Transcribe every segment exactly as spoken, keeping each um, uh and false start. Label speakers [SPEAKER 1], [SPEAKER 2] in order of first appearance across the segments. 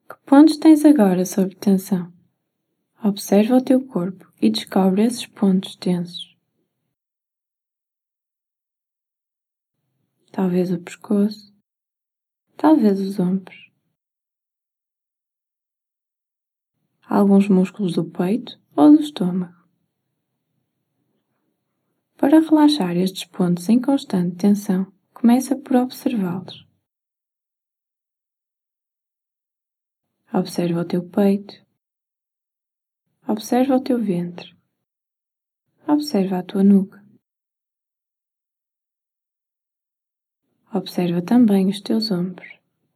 [SPEAKER 1] Que pontos tens agora sob tensão? Observa o teu corpo e descobre esses pontos tensos. Talvez o pescoço, talvez os ombros, alguns músculos do peito ou do estômago. Para relaxar estes pontos em constante tensão, começa por observá-los. Observa o teu peito, observa o teu ventre, observa a tua nuca. Observa também os teus ombros.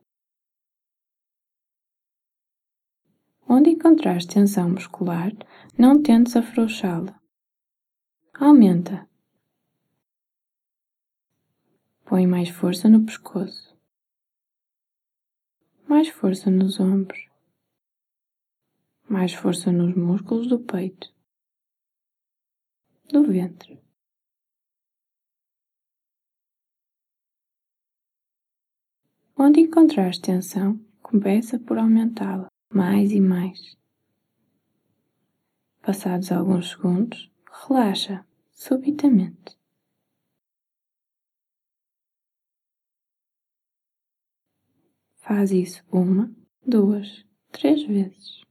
[SPEAKER 1] Onde encontrares tensão muscular, não tentes afrouxá-la. Aumenta. Põe mais força no pescoço, mais força nos ombros, mais força nos músculos do peito, do ventre. Onde encontrares tensão, começa por aumentá-la mais e mais. Passados alguns segundos, relaxa subitamente. Faz isso uma, duas, três vezes.